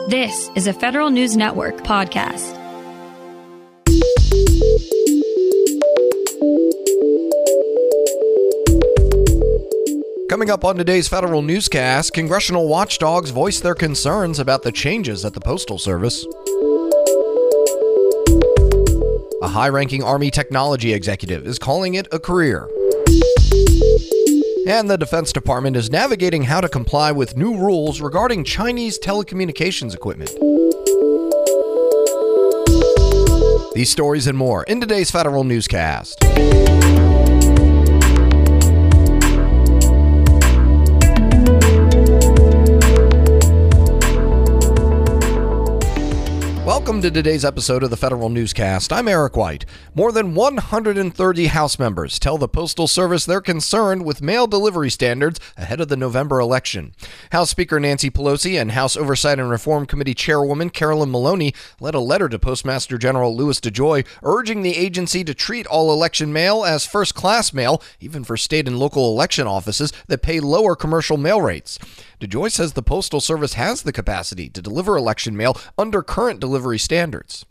This is a Federal News Network podcast. Coming up on today's Federal Newscast, congressional watchdogs voice their concerns about the changes at the Postal Service. A high-ranking Army technology executive is calling it a career. And the Defense Department is navigating how to comply with new rules regarding Chinese telecommunications equipment. These stories and more in today's Federal Newscast. Welcome to today's episode of the Federal Newscast. I'm Eric White. More than 130 House members tell the Postal Service they're concerned with mail delivery standards ahead of the November election. House Speaker Nancy Pelosi and House Oversight and Reform Committee Chairwoman Carolyn Maloney led a letter to Postmaster General Louis DeJoy urging the agency to treat all election mail as first-class mail, even for state and local election offices that pay lower commercial mail rates. DeJoy says the Postal Service has the capacity to deliver election mail under current delivery standards.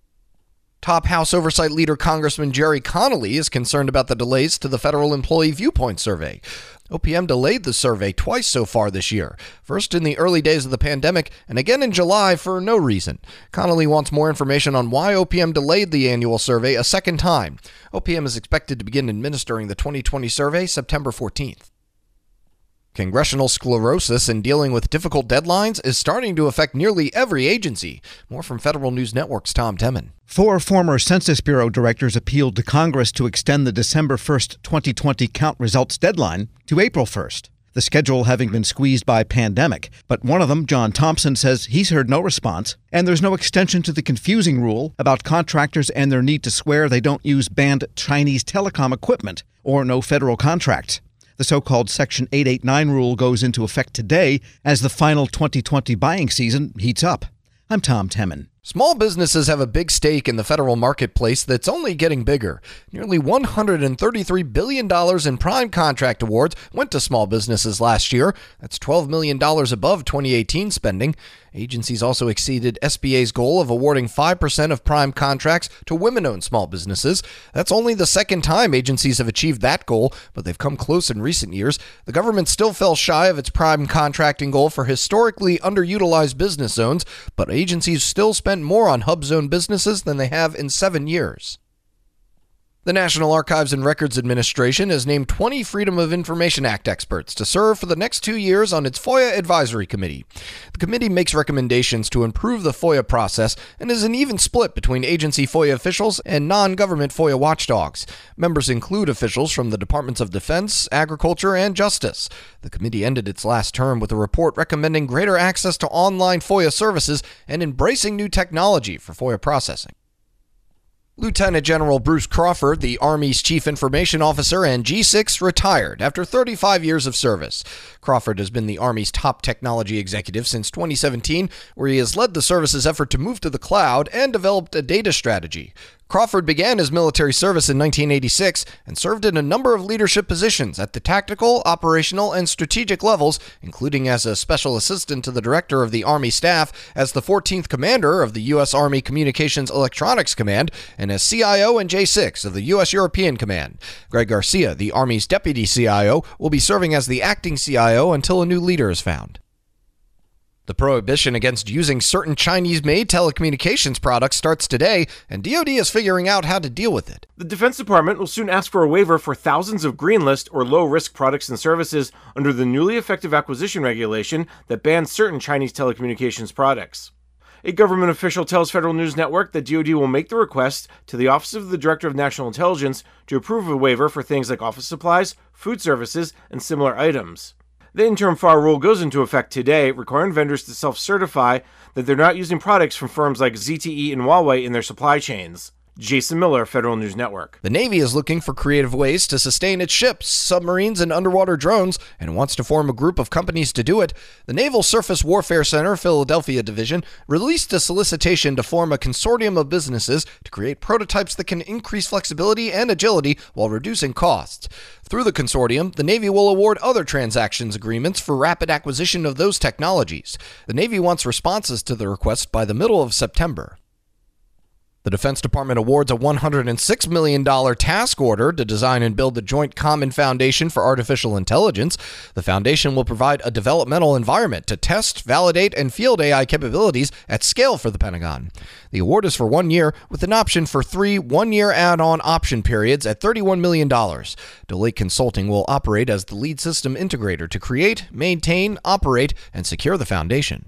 Top House Oversight Leader Congressman Jerry Connolly is concerned about the delays to the Federal Employee Viewpoint Survey. OPM delayed the survey twice so far this year, first in the early days of the pandemic and again in July for no reason. Connolly wants more information on why OPM delayed the annual survey a second time. OPM is expected to begin administering the 2020 survey September 14th. Congressional sclerosis in dealing with difficult deadlines is starting to affect nearly every agency. More from Federal News Network's Tom Temin. 4 former Census Bureau directors appealed to Congress to extend the December 1st, 2020 count results deadline to April 1st, the schedule having been squeezed by pandemic. But one of them, John Thompson, says he's heard no response, and there's no extension to the confusing rule about contractors and their need to swear they don't use banned Chinese telecom equipment or no federal contracts. The so-called Section 889 rule goes into effect today as the final 2020 buying season heats up. I'm Tom Temin. Small businesses have a big stake in the federal marketplace that's only getting bigger. Nearly $133 billion in prime contract awards went to small businesses last year. That's $12 million above 2018 spending. Agencies also exceeded SBA's goal of awarding 5% of prime contracts to women-owned small businesses. That's only the second time agencies have achieved that goal, but they've come close in recent years. The government still fell shy of its prime contracting goal for historically underutilized business zones, but agencies still spent more on hub zone businesses than they have in 7 years. The National Archives and Records Administration has named 20 Freedom of Information Act experts to serve for the next 2 years on its FOIA Advisory Committee. The committee makes recommendations to improve the FOIA process and is an even split between agency FOIA officials and non-government FOIA watchdogs. Members include officials from the Departments of Defense, Agriculture, and Justice. The committee ended its last term with a report recommending greater access to online FOIA services and embracing new technology for FOIA processing. Lieutenant General Bruce Crawford, the Army's Chief Information Officer and G6, retired after 35 years of service. Crawford has been the Army's top technology executive since 2017, where he has led the service's effort to move to the cloud and developed a data strategy. Crawford began his military service in 1986 and served in a number of leadership positions at the tactical, operational, and strategic levels, including as a special assistant to the director of the Army Staff, as the 14th commander of the U.S. Army Communications Electronics Command, and as CIO and J6 of the U.S. European Command. Greg Garcia, the Army's deputy CIO, will be serving as the acting CIO until a new leader is found. The prohibition against using certain Chinese-made telecommunications products starts today, and DoD is figuring out how to deal with it. The Defense Department will soon ask for a waiver for thousands of green list or low-risk products and services under the newly effective acquisition regulation that bans certain Chinese telecommunications products. A government official tells Federal News Network that DoD will make the request to the Office of the Director of National Intelligence to approve a waiver for things like office supplies, food services, and similar items. The interim FAR rule goes into effect today, requiring vendors to self-certify that they're not using products from firms like ZTE and Huawei in their supply chains. Jason Miller, Federal News Network. The Navy is looking for creative ways to sustain its ships, submarines, and underwater drones, and wants to form a group of companies to do it. The Naval Surface Warfare Center, Philadelphia Division, released a solicitation to form a consortium of businesses to create prototypes that can increase flexibility and agility while reducing costs. Through the consortium, the Navy will award other transactions agreements for rapid acquisition of those technologies. The Navy wants responses to the request by the middle of September. The Defense Department awards a $106 million task order to design and build the Joint Common Foundation for Artificial Intelligence. The foundation will provide a developmental environment to test, validate, and field AI capabilities at scale for the Pentagon. The award is for 1 year, with an option for 3 one-year add-on option periods at $31 million. Deloitte Consulting will operate as the lead system integrator to create, maintain, operate, and secure the foundation.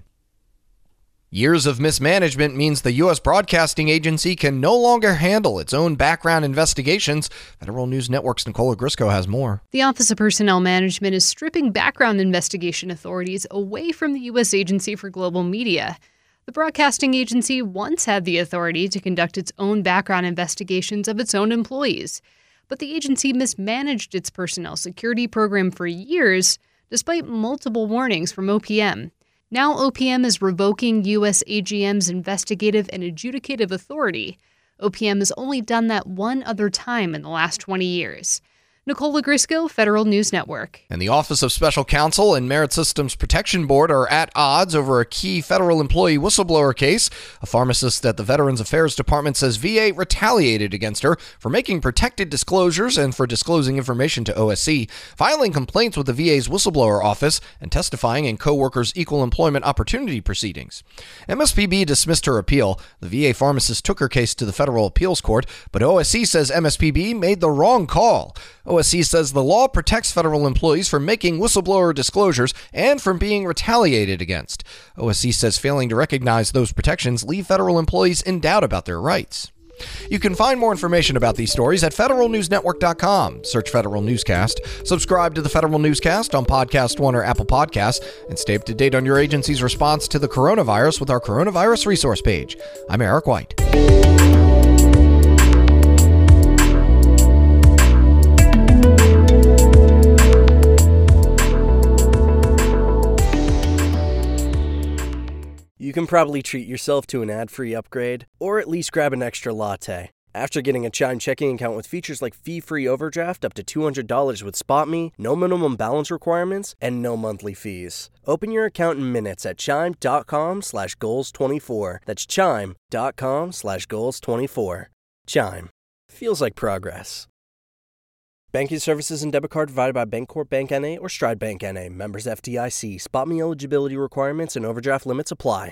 Years of mismanagement means the U.S. Broadcasting Agency can no longer handle its own background investigations. Federal News Network's Nicola Grisco has more. The Office of Personnel Management is stripping background investigation authorities away from the U.S. Agency for Global Media. The Broadcasting Agency once had the authority to conduct its own background investigations of its own employees, but the agency mismanaged its personnel security program for years, despite multiple warnings from OPM. Now OPM is revoking U.S. AGM's investigative and adjudicative authority. OPM has only done that one other time in the last 20 years. Nicola Grisco, Federal News Network. And the Office of Special Counsel and Merit Systems Protection Board are at odds over a key federal employee whistleblower case. A pharmacist at the Veterans Affairs Department says VA retaliated against her for making protected disclosures and for disclosing information to OSC, filing complaints with the VA's whistleblower office, and testifying in co-workers' equal employment opportunity proceedings. MSPB dismissed her appeal. The VA pharmacist took her case to the Federal Appeals Court, but OSC says MSPB made the wrong call. OSC says the law protects federal employees from making whistleblower disclosures and from being retaliated against. OSC says failing to recognize those protections leave federal employees in doubt about their rights. You can find more information about these stories at federalnewsnetwork.com. Search Federal Newscast. Subscribe to the Federal Newscast on Podcast One or Apple Podcasts, and stay up to date on your agency's response to the coronavirus with our coronavirus resource page. I'm Eric White. You can probably treat yourself to an ad-free upgrade, or at least grab an extra latte. After getting a Chime checking account with features like fee-free overdraft up to $200 with SpotMe, no minimum balance requirements, and no monthly fees. Open your account in minutes at chime.com/goals24. That's chime.com/goals24. Chime. Feels like progress. Banking services and debit card provided by Bancorp Bank N.A. or Stride Bank N.A. Members FDIC. SpotMe eligibility requirements and overdraft limits apply.